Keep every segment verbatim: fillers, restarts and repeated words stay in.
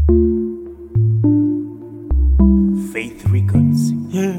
Faith Records. Yeah.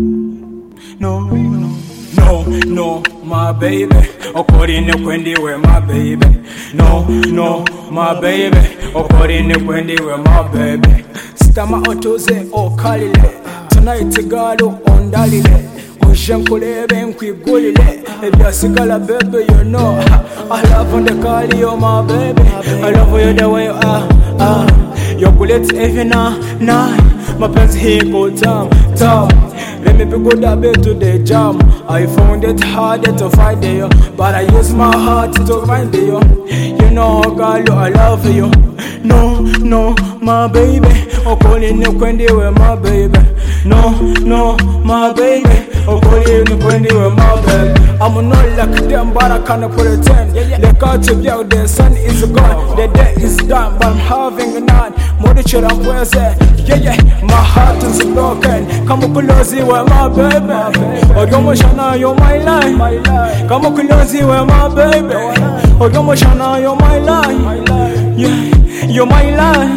No, no, no, no, my baby. Okorine kwendiwe, my baby. No, no, my baby. Okorine kwendiwe, my baby. Stama otuze okalile. Tonight galo ondalile. Ushankulebe nkwigulile. Ebyasigala baby, you know I love on the call you, my baby. I love you the way you are. Ah, your bullets every night, night. My pants here go down, down. Let me be good a bit to the jam. I found it harder to find you, but I use my heart to find you. You know, girl, I love you. No, no, my baby. Oh, calling you when you were my baby. No, no, my baby. Oh, calling you when you were my baby. I'm not like them, but I can't pretend. The God to you, the sun is gone, the day is done, but I'm having none. More than sure I'm well said. Yeah, yeah, my heart is broken. Come on, close you, my baby. Oh, you're my shana, you're my life. Come on, close you, my baby. Oh, you're my shana, you're my life. Yeah, you're my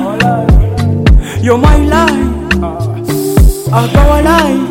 life. You're my life. I go alive.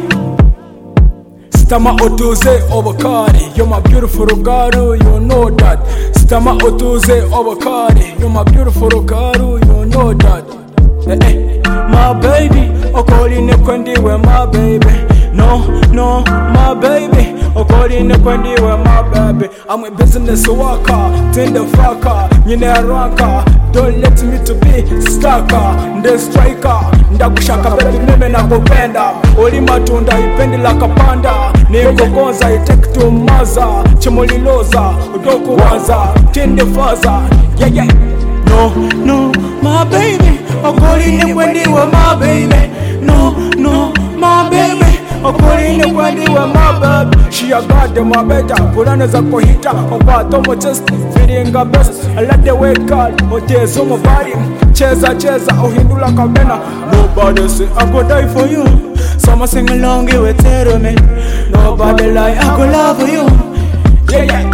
Stama otuze obakari, you're my beautiful girl, you know that. Stama otuze obakari, you're my beautiful girl, you know that. Eh, eh. My baby, okorine kwendiwe, my baby. No, no, my baby, okorine kwendiwe, my baby. I'm a business worker, tender fucker, nyine ranka. Don't let me to be stalker, the striker. Ndakushaka baby, mimi nakupenda. Oli matunda ipendi la kapanda. Niko konza itake to maza. Chimuliloza, udoku waza. Tinde faza, yeah yeah. No, no, my baby. Okorine kwendiwe, my baby. No, no, my baby. Okorine kwendiwe, my baby. She a god, my better. Pulana za kohita, obato mo just feeling her best. I like the way God, otezo mo body. Cheza cheza, ohindula kamena. Nobody say I go die for you. Someone sing along with tell me. Nobody lie, I go love you. Yeah yeah.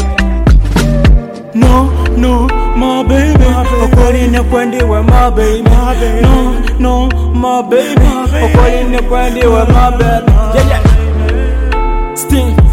No, no, my baby. Okorine kwendiwe, my baby. No, no, my baby. Okorine kwendiwe, my baby. Yeah yeah. Sting.